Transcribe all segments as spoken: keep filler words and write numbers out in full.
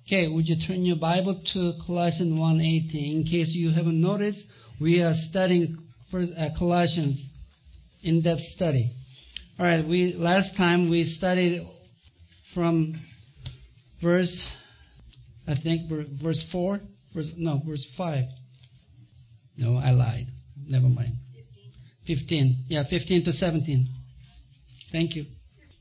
Okay, would you turn your Bible to Colossians one eighteen? In case you haven't noticed, we are studying first, uh, Colossians in-depth study. All right, we last time we studied from verse, I think verse four, verse, no, verse five. No, I lied. Never mind. fifteen. Yeah, fifteen to seventeen. Thank you.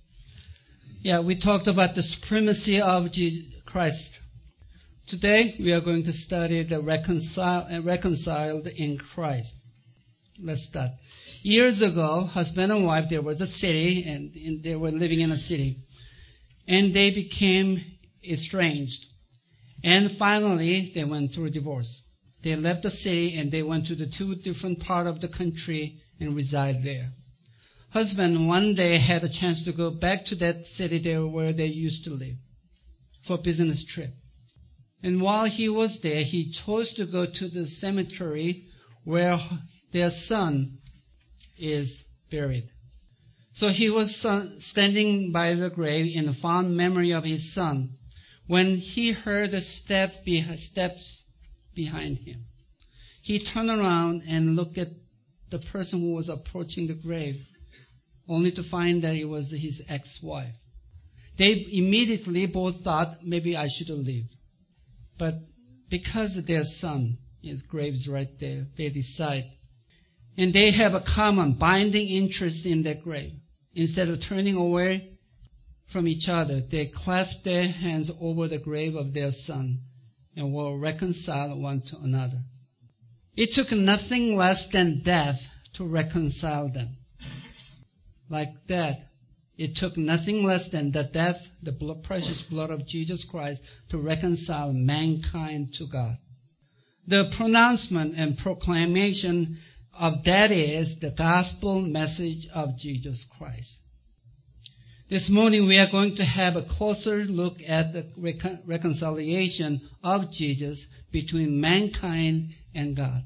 Yeah, we talked about the supremacy of Christ. Today, we are going to study the reconcile, uh, reconciled in Christ. Let's start. Years ago, husband and wife, there was a city, and, and they were living in a city. And they became estranged. And finally, they went through divorce. They left the city, and they went to the two different parts of the country and reside there. Husband one day had a chance to go back to that city there where they used to live for a business trip. And while he was there, he chose to go to the cemetery where their son is buried. So he was standing by the grave in fond memory of his son when he heard a step be- steps behind him. He turned around and looked at the person who was approaching the grave, only to find that it was his ex-wife. They immediately both thought, maybe I should leave. But because their son, his grave's right there, they decide. And they have a common binding interest in that grave. Instead of turning away from each other, they clasp their hands over the grave of their son and will reconcile one to another. It took nothing less than death to reconcile them. Like that, it took nothing less than the death, the blood, precious blood of Jesus Christ to reconcile mankind to God. The pronouncement and proclamation of that is the gospel message of Jesus Christ. This morning we are going to have a closer look at the recon- reconciliation of Jesus between mankind and God.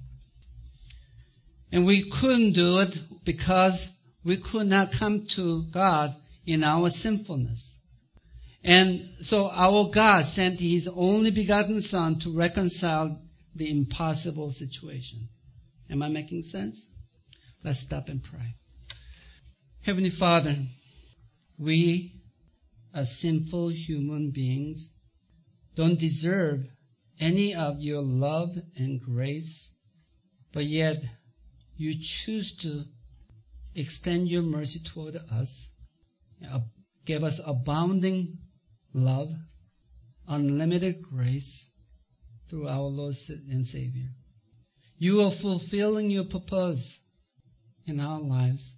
And we couldn't do it because we could not come to God in our sinfulness. And so our God sent His only begotten Son to reconcile the impossible situation. Am I making sense? Let's stop and pray. Heavenly Father, we as sinful human beings don't deserve any of your love and grace, but yet you choose to extend your mercy toward us, give us abounding love, unlimited grace through our Lord and Savior. You are fulfilling your purpose in our lives,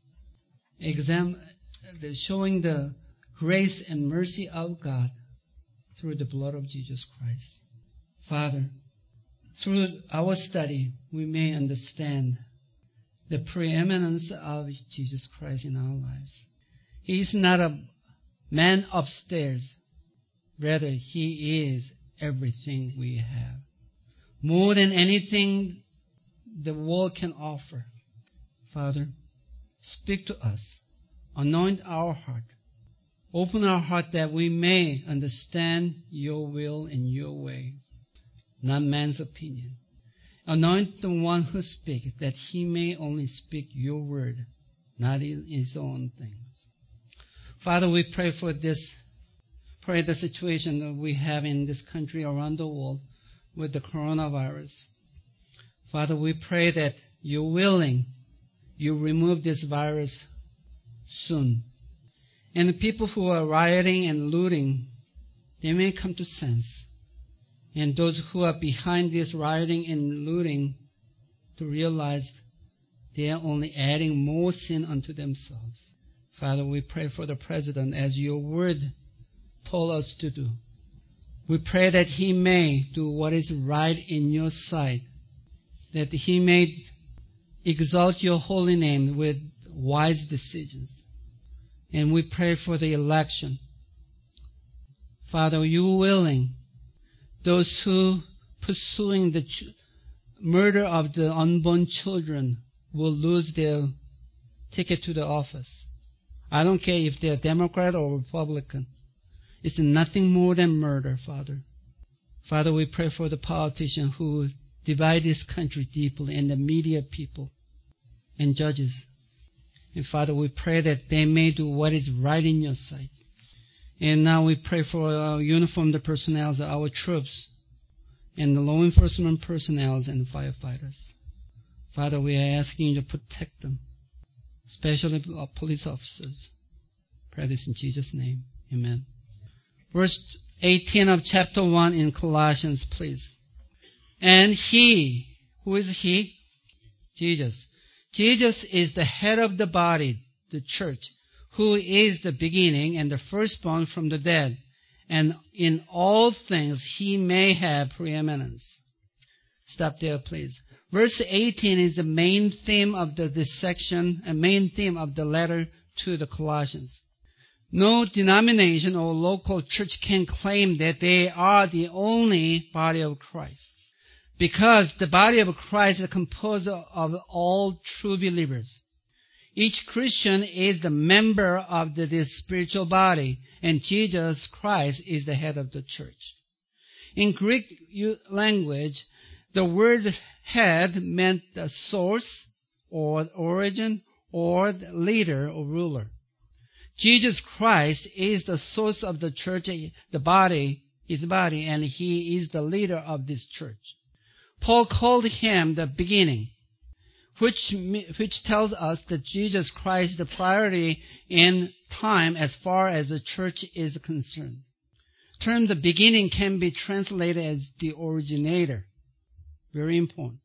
Exam- showing the grace and mercy of God through the blood of Jesus Christ. Father, through our study, we may understand the preeminence of Jesus Christ in our lives. He is not a man upstairs. Rather, He is everything we have. More than anything the world can offer. Father, speak to us. Anoint our heart. Open our heart that we may understand your will and your way, not man's opinion. Anoint the one who speaks, that he may only speak your word, not his own things. Father, we pray for this, pray the situation that we have in this country around the world with the coronavirus. Father, we pray that you're willing, you remove this virus soon. And the people who are rioting and looting, they may come to sense. And those who are behind this rioting and looting to realize they are only adding more sin unto themselves. Father, we pray for the president as your word told us to do. We pray that he may do what is right in your sight, that he may exalt your holy name with wise decisions. And we pray for the election. Father, you willing, those who pursuing the ch- murder of the unborn children will lose their ticket to the office. I don't care if they're Democrat or Republican. It's nothing more than murder, Father. Father, we pray for the politicians who divide this country deeply, and the media people and judges. And Father, we pray that they may do what is right in your sight. And now we pray for our uniformed personnel, our troops, and the law enforcement personnel and firefighters. Father, we are asking you to protect them, especially our police officers. Pray this in Jesus' name. Amen. Verse eighteen of chapter one in Colossians, please. And he, who is he? Jesus. Jesus is the head of the body, the church, who is the beginning and the firstborn from the dead, and in all things he may have preeminence. Stop there, please. Verse eighteen is the main theme of the, this section, a main theme of the letter to the Colossians. No denomination or local church can claim that they are the only body of Christ, because the body of Christ is composed of all true believers. Each Christian is the member of the, this spiritual body, and Jesus Christ is the head of the church. In Greek language, the word head meant the source or origin or the leader or ruler. Jesus Christ is the source of the church, the body, his body, and he is the leader of this church. Paul called him the beginning, which which tells us that Jesus Christ is the priority in time as far as the church is concerned. The term the beginning can be translated as the originator. Very important.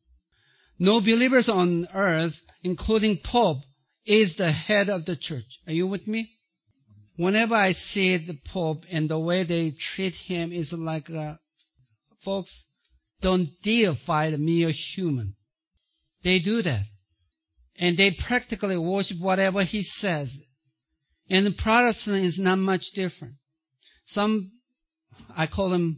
No believers on earth, including Pope, is the head of the church. Are you with me? Whenever I see the Pope and the way they treat him, is like, uh, folks, don't deify the mere human. They do that. And they practically worship whatever he says. And the Protestant is not much different. Some, I call them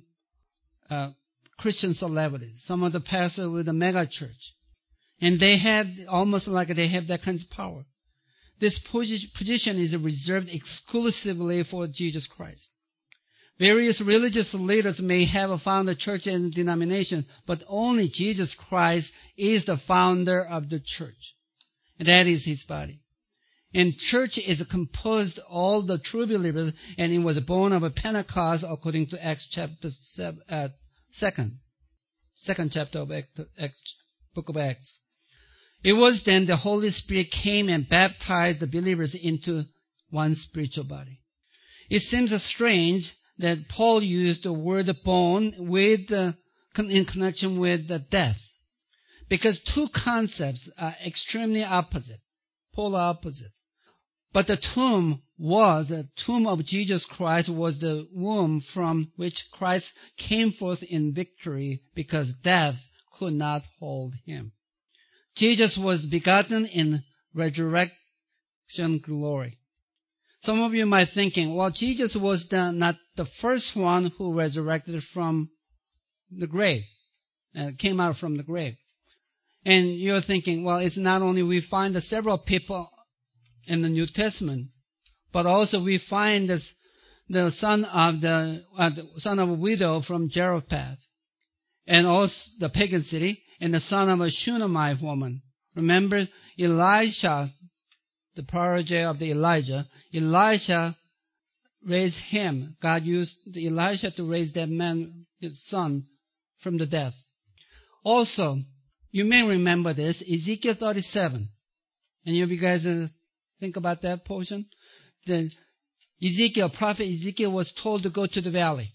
uh, Christian celebrities. Some of the pastors with a mega church. And they have, almost like they have that kind of power. This position is reserved exclusively for Jesus Christ. Various religious leaders may have founded a church and denomination, but only Jesus Christ is the founder of the church. And that is his body. And church is composed of all the true believers, and it was born of a Pentecost according to Acts chapter seven, uh, second, second chapter of Acts, Acts, book of Acts. It was then the Holy Spirit came and baptized the believers into one spiritual body. It seems strange that Paul used the word born with the, in connection with the death, because two concepts are extremely opposite, polar opposite. But the tomb was, the tomb of Jesus Christ was the womb from which Christ came forth in victory, because death could not hold him. Jesus was begotten in resurrection glory. Some of you might be thinking, well, Jesus was the, not the first one who resurrected from the grave, uh, came out from the grave. And you're thinking, well, it's not only we find the several people in the New Testament, but also we find this, the son of the, uh, the son of a widow from Zarephath, and also the pagan city, and the son of a Shunammite woman. Remember Elisha, the protege of the Elijah. Elisha raised him. God used Elisha to raise that man, his son, from the death. Also, you may remember this, Ezekiel thirty-seven. Any of you guys uh, think about that portion? The Ezekiel, prophet Ezekiel was told to go to the valley.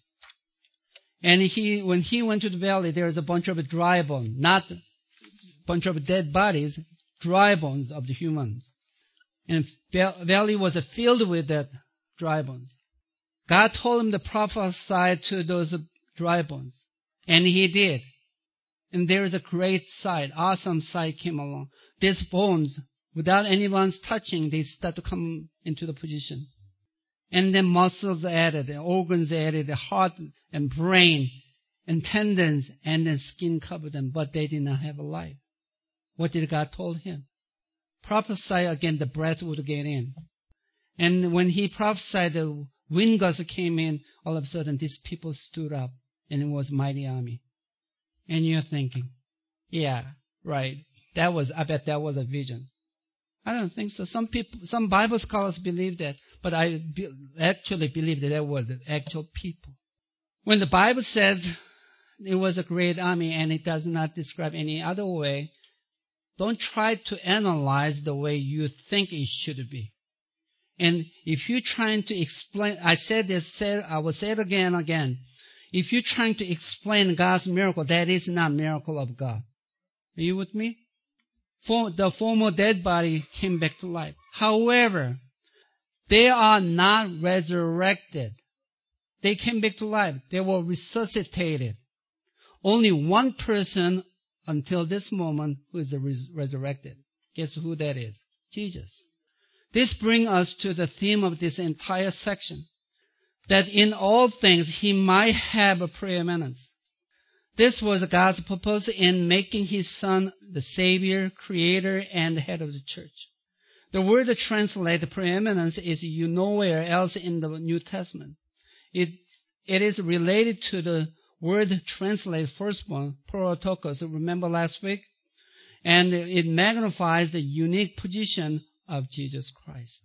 And he, when he went to the valley, there was a bunch of dry bones, not a bunch of dead bodies, dry bones of the humans. And the valley was filled with that dry bones. God told him to prophesy to those dry bones. And he did. And there is a great sight, awesome sight came along. These bones, without anyone's touching, they start to come into the position. And then muscles added, organs added, the heart and brain and tendons, and then skin covered them, but they did not have a life. What did God told him? Prophesy again, the breath would get in. And when he prophesied, the wind gust came in, all of a sudden these people stood up and it was mighty army. And you're thinking, yeah, right. That was, I bet that was a vision. I don't think so. Some people, some Bible scholars believe that, but I be, actually believe that that were the actual people. When the Bible says it was a great army and it does not describe any other way, don't try to analyze the way you think it should be. And if you're trying to explain, I said this, said, I will say it again and again. If you're trying to explain God's miracle, that is not miracle of God. Are you with me? For the former dead body came back to life. However, they are not resurrected. They came back to life. They were resuscitated. Only one person until this moment who is res- resurrected. Guess who that is? Jesus. This brings us to the theme of this entire section, that in all things he might have a preeminence. This was God's purpose in making his Son the Savior, Creator, and the head of the church. The word translated preeminence is you nowhere else in the New Testament. It, it is related to the word translated firstborn, protokos, remember last week? And it magnifies the unique position of Jesus Christ.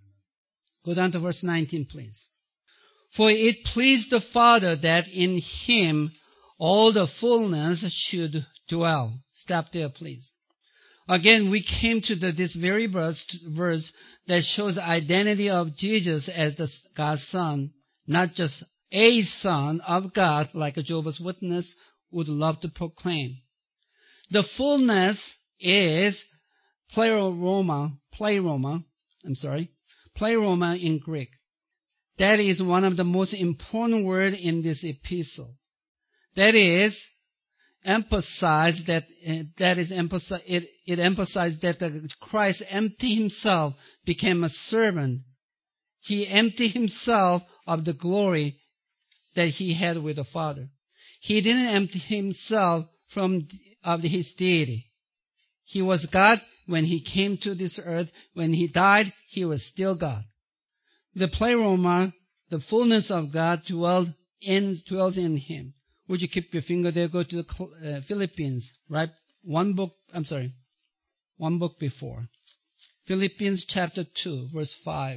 Go down to verse nineteen, please. For it pleased the Father that in him all the fullness should dwell. Stop there, please. Again, we came to the, this very verse, verse that shows the identity of Jesus as the God's Son, not just a Son of God, like a Jehovah's Witness would love to proclaim. The fullness is pleroma, pleroma, I'm sorry, pleroma in Greek. That is one of the most important words in this epistle. That is, emphasize that, uh, that is, emphasize, it, it emphasized that the Christ emptied himself, became a servant. He emptied himself of the glory that he had with the Father. He didn't empty himself from, of his deity. He was God when he came to this earth. When he died, he was still God. The pleroma, the fullness of God dwelled in, dwells in him. Would you keep your finger there? Go to the uh, Philippians, right? One book, I'm sorry, one book before. Philippians chapter two, verse five.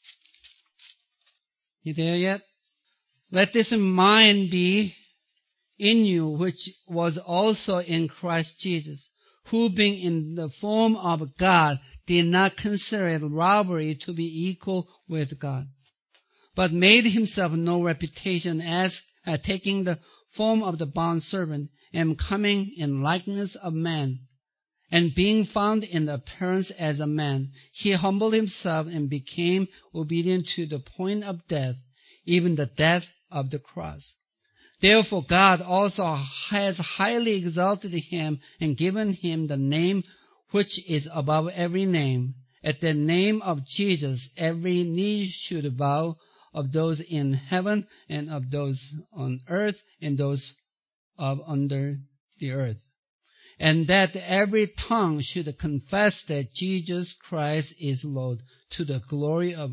You there yet? Let this mind be in you, which was also in Christ Jesus, who being in the form of God, did not consider it robbery to be equal with God, but made himself no reputation, as uh, taking the form of the bondservant, and coming in likeness of man, and being found in the appearance as a man, he humbled himself and became obedient to the point of death, even the death of the cross. Therefore God also has highly exalted him and given him the name which is above every name. At the name of Jesus every knee should bow, of those in heaven and of those on earth and those of under the earth. And that every tongue should confess that Jesus Christ is Lord, to the glory of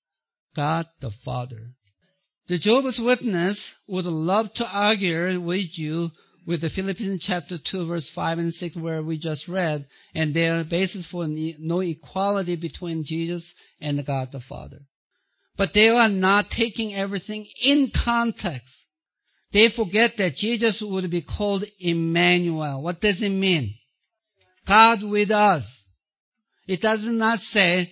God the Father. The Jehovah's Witness would love to argue with you with the Philippians chapter two, verse five and six, where we just read, and their basis for no equality between Jesus and God the Father. But they are not taking everything in context. They forget that Jesus would be called Emmanuel. What does it mean? God with us. It does not say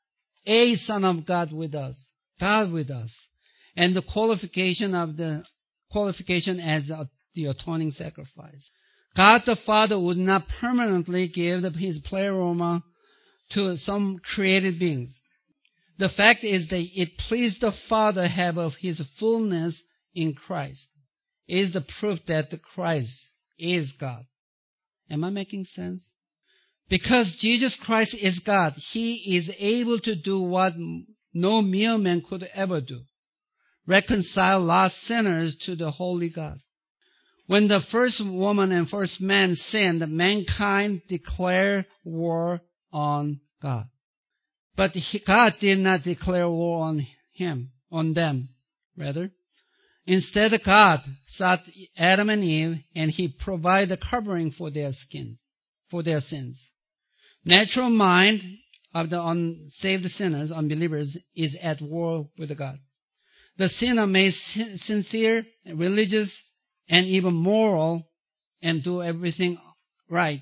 a Son of God with us. God with us. And the qualification of the qualification as a, the atoning sacrifice. God the Father would not permanently give his pleroma to some created beings. The fact is that it pleased the Father have of his fullness in Christ. It is the proof that the Christ is God. Am I making sense? Because Jesus Christ is God, he is able to do what no mere man could ever do. Reconcile lost sinners to the holy God. When the first woman and first man sinned, mankind declared war on God. But he, God did not declare war on him, on them, rather. Instead, God sought Adam and Eve, and He provided a covering for their skins, for their sins. Natural mind of the unsaved sinners, unbelievers, is at war with God. The sinner may be sincere, religious, and even moral, and do everything right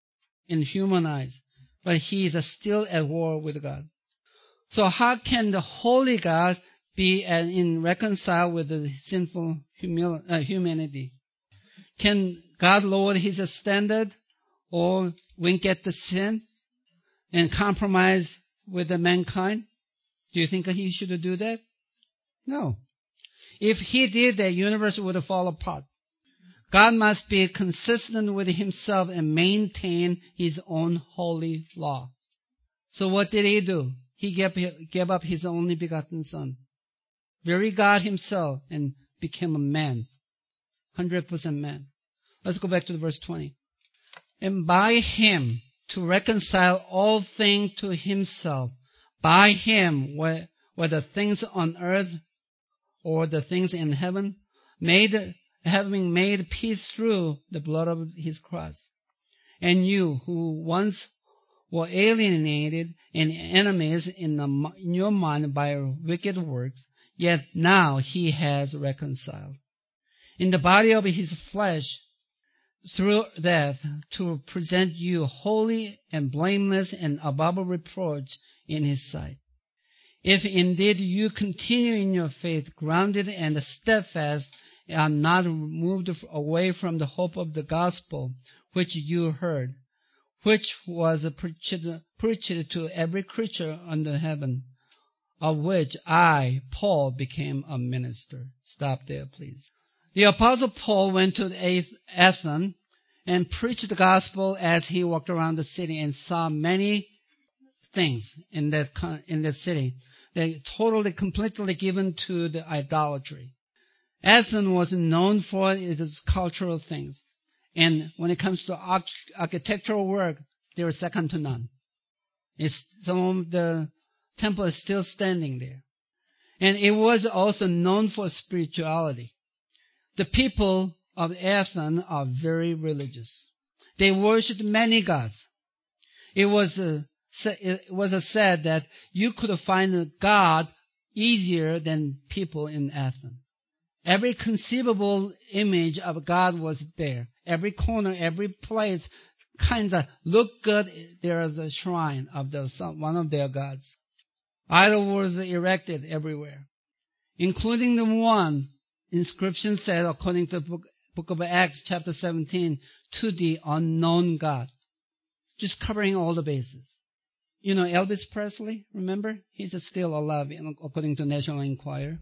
in human eyes, but he is still at war with God. So how can the holy God be in reconcile with the sinful humil- uh, humanity? Can God lower his standard or wink at the sin and compromise with the mankind? Do you think he should do that? No. If he did, the universe would fall apart. God must be consistent with himself and maintain his own holy law. So what did he do? He gave, gave up his only begotten son, very God himself, and became a man, one hundred percent man. Let's go back to verse twenty. And by him to reconcile all things to himself, by him, whether things on earth or the things in heaven, made, having made peace through the blood of his cross. And you who once were alienated and enemies in, the, in your mind by wicked works, yet now he has reconciled in the body of his flesh through death to present you holy and blameless and above reproach in his sight. If indeed you continue in your faith, grounded and steadfast, and not moved away from the hope of the gospel which you heard, which was preached, preached to every creature under heaven, of which I, Paul, became a minister. Stop there, please. The Apostle Paul went to Athens and preached the gospel as he walked around the city and saw many things in that, in that city. They totally, completely given to the idolatry. Athens was known for its cultural things. And when it comes to arch- architectural work, they were second to none. It's, some of the temple is still standing there. And it was also known for spirituality. The people of Athens are very religious. They worshipped many gods. It was a It was said that you could find a God easier than people in Athens. Every conceivable image of God was there. Every corner, every place kind of looked good. There is a shrine of the, one of their gods. Idol was erected everywhere, including the one inscription said, according to the book, book of Acts, chapter seventeen, to the unknown God. Just covering all the bases. You know Elvis Presley, remember? He's still alive, according to National Enquirer.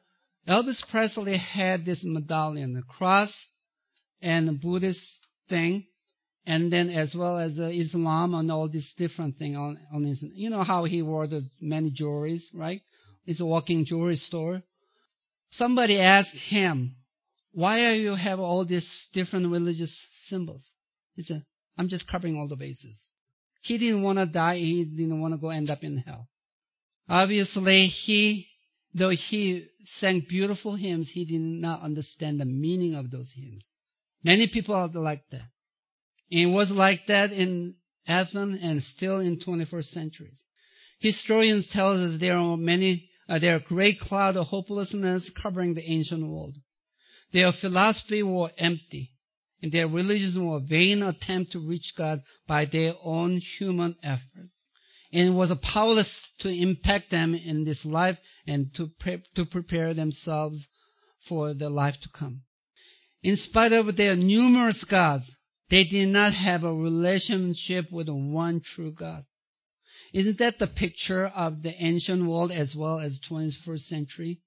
Elvis Presley had this medallion, a cross and a Buddhist thing, and then as well as uh, Islam and all these different things on, on his, you know how he wore the many jewelries, right? It's a walking jewelry store. Somebody asked him, why do you have all these different religious symbols? He said, I'm just covering all the bases. He didn't want to die. He didn't want to go end up in hell. Obviously, he, though he sang beautiful hymns, he did not understand the meaning of those hymns. Many people are like that. And it was like that in Athens and still in twenty-first centuries. Historians tell us there are many, uh, there are a great cloud of hopelessness covering the ancient world. Their philosophy was empty. And their religion was a vain attempt to reach God by their own human effort. And it was powerless to impact them in this life and to, pre- to prepare themselves for the life to come. In spite of their numerous gods, they did not have a relationship with the one true God. Isn't that the picture of the ancient world as well as twenty-first century?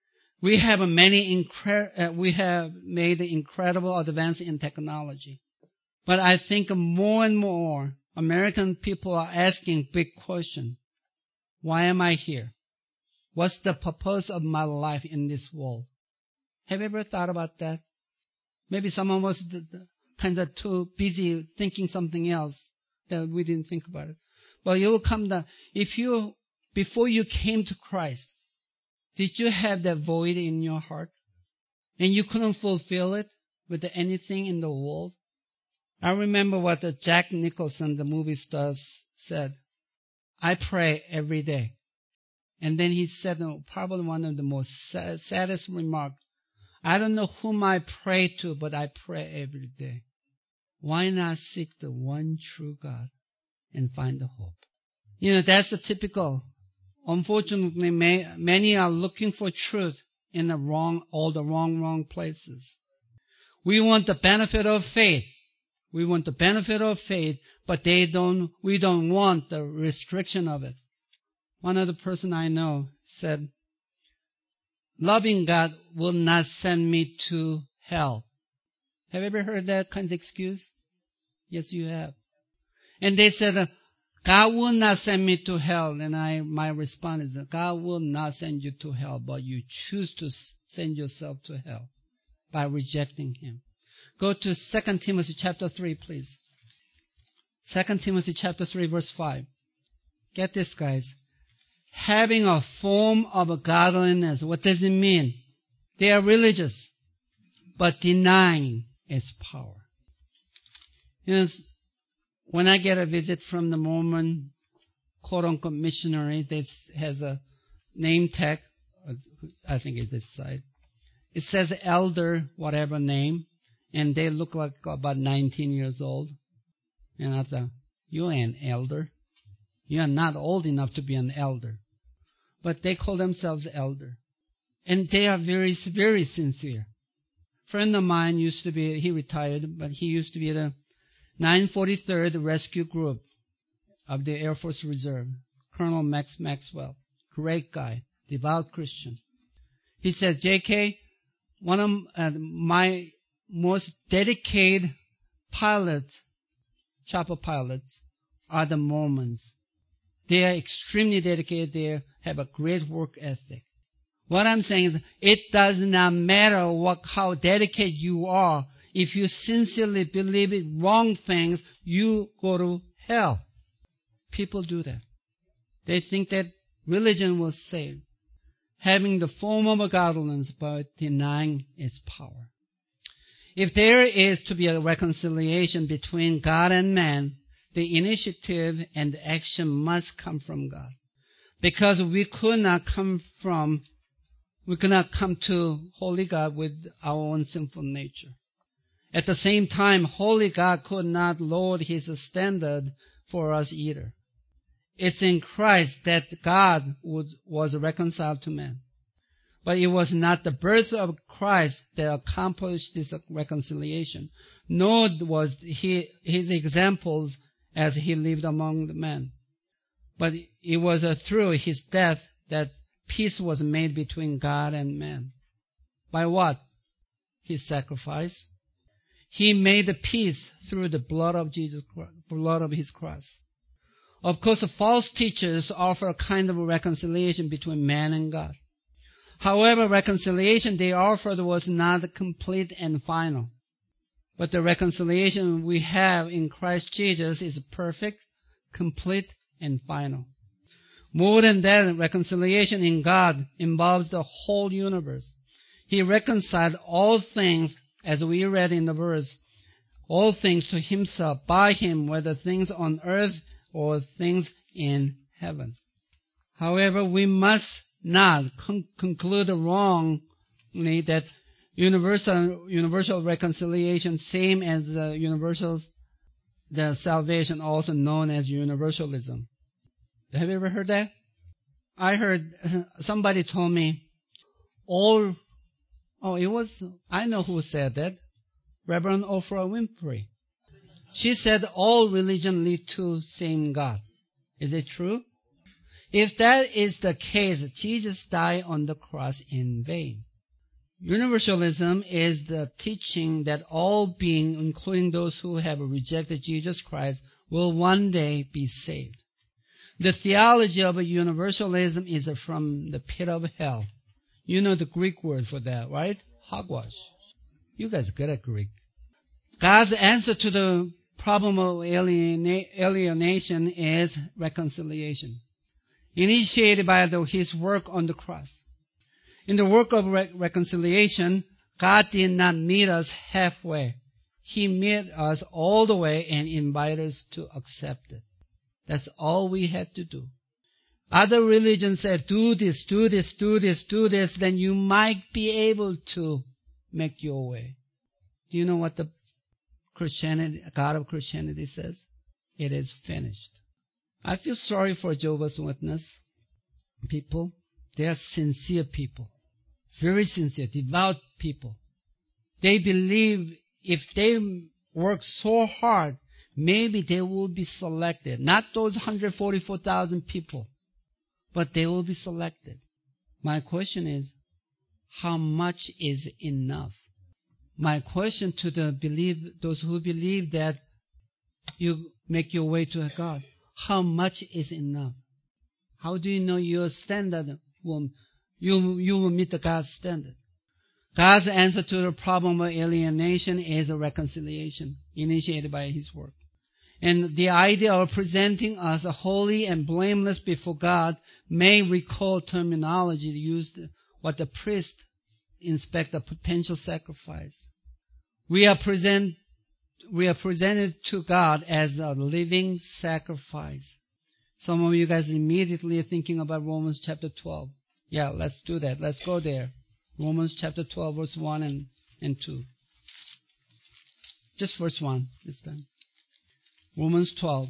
We have many incre- uh, we have made incredible advance in technology. But I think more and more American people are asking big question. Why am I here? What's the purpose of my life in this world? Have you ever thought about that? Maybe someone was kind of too busy thinking something else that we didn't think about it. But you will come down. If you, before you came to Christ, did you have that void in your heart? and you couldn't fulfill it with anything in the world? I remember what the Jack Nicholson, the movie star, said. I pray every day. And then he said probably one of the most saddest remarks. I don't know whom I pray to, but I pray every day. Why not seek the one true God and find the hope? You know, that's a typical. Unfortunately, may, many are looking for truth in the wrong, all the wrong, wrong places. We want the benefit of faith. We want the benefit of faith, but they don't, we don't want the restriction of it. One other person I know said, loving God will not send me to hell. Have you ever heard that kind of excuse? Yes, you have. And they said, God will not send me to hell. And I, my response is, God will not send you to hell, but you choose to send yourself to hell by rejecting Him. Go to Second Timothy chapter three, please. Second Timothy chapter three, verse five. Get this, guys. Having a form of godliness. What does it mean? They are religious, but denying its power. You know, when I get a visit from the Mormon quote-unquote missionary that has a name tag, I think it's this side. It says elder, whatever name, and they look like about nineteen years old. And I thought, you're an elder. You are not old enough to be an elder. But they call themselves elder. And they are very, very sincere. A friend of mine used to be, he retired, but he used to be the nine forty-third Rescue Group of the Air Force Reserve, Colonel Max Maxwell. Great guy, devout Christian. He said, J K, one of uh, my most dedicated pilots, chopper pilots, are the Mormons. They are extremely dedicated. They have a great work ethic. What I'm saying is, it does not matter what, how dedicated you are. If you sincerely believe in wrong things, you go to hell. People do that. They think that religion will save, having the form of godliness but denying its power. If there is to be a reconciliation between God and man, the initiative and the action must come from God. Because we could not come from, we could not come to holy God with our own sinful nature. At the same time, holy God could not lower His standard for us either. It's in Christ that God would, was reconciled to man. But it was not the birth of Christ that accomplished this reconciliation, nor was he, his examples as he lived among the men. But it was through his death that peace was made between God and man. By what? His sacrifice. He made the peace through the blood of Jesus, blood of His cross. Of course, false teachers offer a kind of reconciliation between man and God. However, reconciliation they offered was not complete and final. But the reconciliation we have in Christ Jesus is perfect, complete, and final. More than that, reconciliation in God involves the whole universe. He reconciled all things, as we read in the verse, all things to Himself, by Him, whether things on earth or things in heaven. However, we must not con- conclude wrongly that universal universal reconciliation, same as the universal the salvation, also known as universalism. Have you ever heard that? I heard somebody told me all. Oh, it was I know who said that. Reverend Oprah Winfrey. She said all religion lead to same God. Is it true? If that is the case, Jesus died on the cross in vain. Universalism is the teaching that all beings, including those who have rejected Jesus Christ, will one day be saved. The theology of universalism is from the pit of hell. You know the Greek word for that, right? Hogwash. You guys are good at Greek. God's answer to the problem of aliena- alienation is reconciliation, initiated by the, His work on the cross. In the work of re- reconciliation, God did not meet us halfway. He met us all the way and invited us to accept it. That's all we had to do. Other religions said, do this, do this, do this, do this, then you might be able to make your way. Do you know what the Christianity, God of Christianity says? It is finished. I feel sorry for Jehovah's Witness people. They are sincere people. Very sincere, devout people. They believe if they work so hard, maybe they will be selected. Not those one hundred forty-four thousand people, but they will be selected. My question is, how much is enough? My question to the believe, those who believe that you make your way to God, how much is enough? How do you know your standard will, you, you will meet the God's standard? God's answer to the problem of alienation is a reconciliation initiated by His work. And the idea of presenting us holy and blameless before God may recall terminology used what the priest inspect a potential sacrifice. We are present, we are presented to God as a living sacrifice. Some of you guys immediately are thinking about Romans chapter twelve. Yeah, let's do that. Let's go there. Romans chapter twelve, verse one and, and two. Just verse one this time. Romans twelve.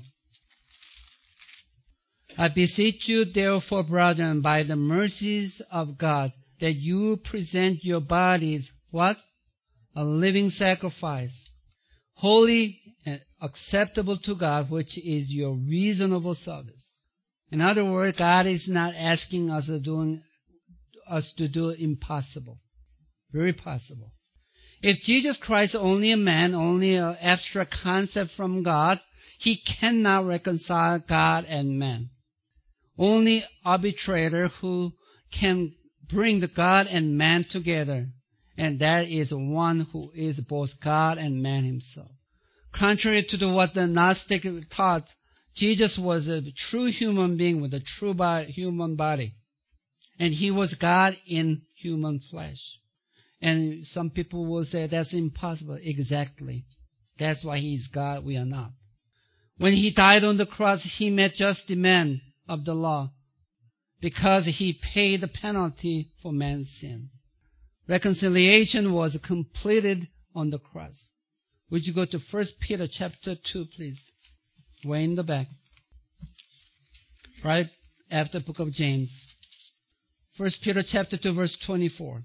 I beseech you, therefore, brethren, by the mercies of God, that you present your bodies, what? A living sacrifice, holy and acceptable to God, which is your reasonable service. In other words, God is not asking us to do, us to do impossible. Very possible. If Jesus Christ is only a man, only an abstract concept from God, He cannot reconcile God and man. Only arbitrator who can bring the God and man together, and that is one who is both God and man Himself. Contrary to the, what the Gnostic taught, Jesus was a true human being with a true body, human body, and He was God in human flesh. And some people will say that's impossible. Exactly. That's why He is God, we are not. When He died on the cross, He met just demand of the law because He paid the penalty for man's sin. Reconciliation was completed on the cross. Would you go to First Peter chapter two, please? Way in the back. Right after the book of James. First Peter chapter two, verse twenty-four.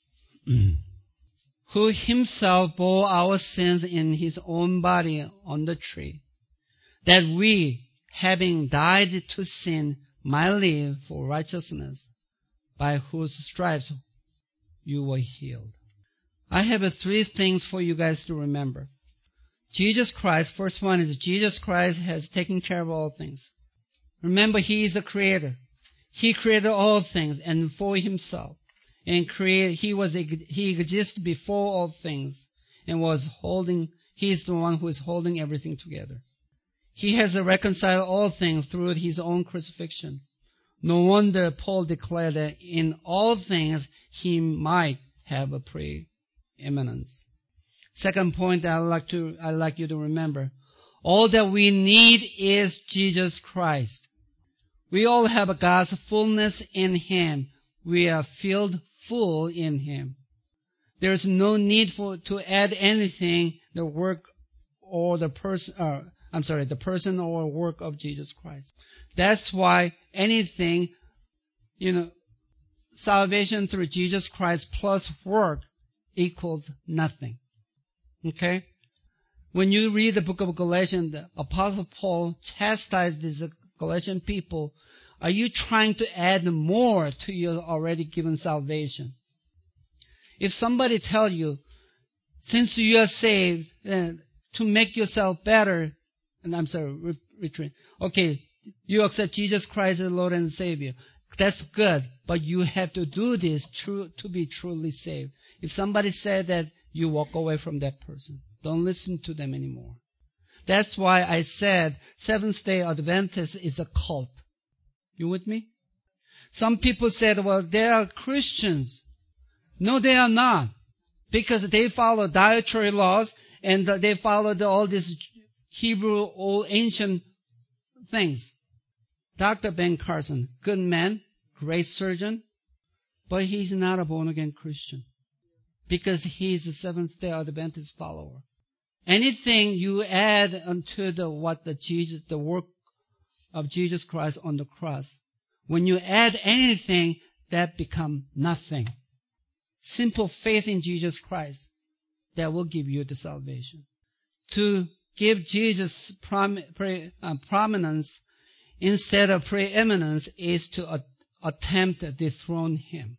Who Himself bore our sins in His own body on the tree, that we, having died to sin, might live for righteousness, by whose stripes you were healed. I have three things for you guys to remember. Jesus Christ, first one is Jesus Christ has taken care of all things. Remember, He is the creator. He created all things and for Himself. And create, he was he exists before all things and was holding, He is the one who is holding everything together. He has reconciled all things through His own crucifixion. No wonder Paul declared that in all things He might have a preeminence. Second point that I'd like to, I'd like you to remember. All that we need is Jesus Christ. We all have God's fullness in Him. We are filled full in Him. There is no need for to add anything, the work or the person, uh, I'm sorry, the person or work of Jesus Christ. That's why anything, you know, salvation through Jesus Christ plus work equals nothing. Okay? When you read the book of Galatians, the Apostle Paul chastised these Galatian people. Are you trying to add more to your already given salvation? If somebody tell you, since you are saved, uh, to make yourself better, and I'm sorry, re- retreat. Okay, you accept Jesus Christ as Lord and Savior. That's good, but you have to do this true, to be truly saved. If somebody said that, you walk away from that person. Don't listen to them anymore. That's why I said Seventh-day Adventist is a cult. You with me? Some people said, well, they are Christians. No, they are not. because they follow dietary laws and they followed all these Hebrew old ancient things. Doctor Ben Carson, good man, great surgeon, but he's not a born-again Christian because he's a Seventh-day Adventist follower. Anything you add unto the what the Jesus, the work of Jesus Christ on the cross, when you add anything, that become nothing. Simple faith in Jesus Christ, that will give you the salvation. To give Jesus prom, pre, uh, prominence instead of preeminence is to uh, attempt to dethrone him.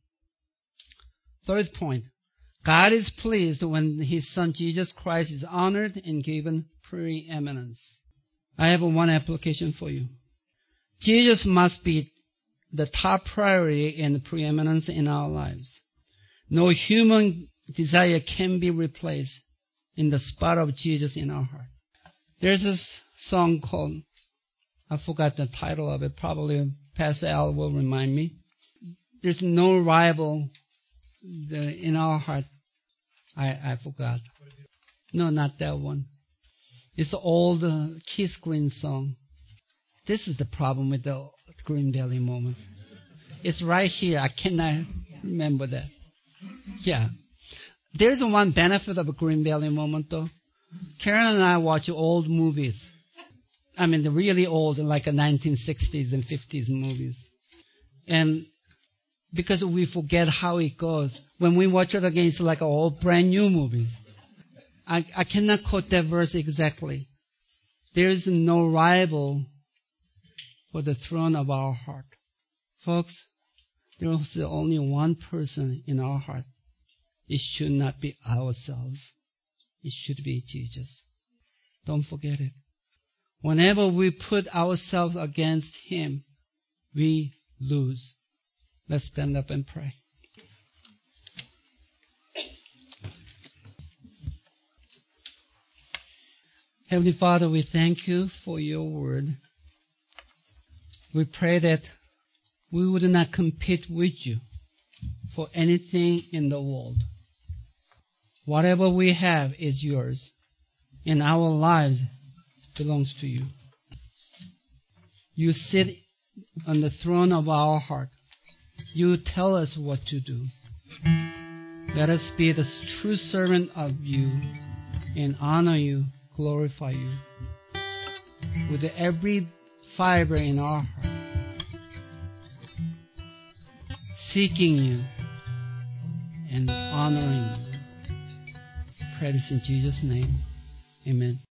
Third point, God is pleased when his son Jesus Christ is honored and given preeminence. I have one application for you. Jesus must be the top priority and preeminence in our lives. No human desire can be replaced in the spot of Jesus in our heart. There's this song called, I forgot the title of it, probably Pastor Al will remind me. There's no rival in our heart. I, I forgot. No, not that one. It's the old uh, Keith Green song. This is the problem with the Green Valley moment. It's right here. I cannot remember that. Yeah. There's one benefit of a Green Valley moment, though. Karen and I watch old movies. I mean, the really old, like the nineteen sixties and fifties movies. And because we forget how it goes, when we watch it again, it's like all brand new movies. I, I cannot quote that verse exactly. There is no rival for the throne of our heart. Folks, there is only one person in our heart. It should not be ourselves. It should be Jesus. Don't forget it. Whenever we put ourselves against him, we lose. Let's stand up and pray. Heavenly Father, we thank you for your word. We pray that we would not compete with you for anything in the world. Whatever we have is yours, and our lives belongs to you. You sit on the throne of our heart. You tell us what to do. Let us be the true servant of you and honor you, glorify you with every fiber in our heart, seeking you and honoring you. Pray this in Jesus' name. Amen.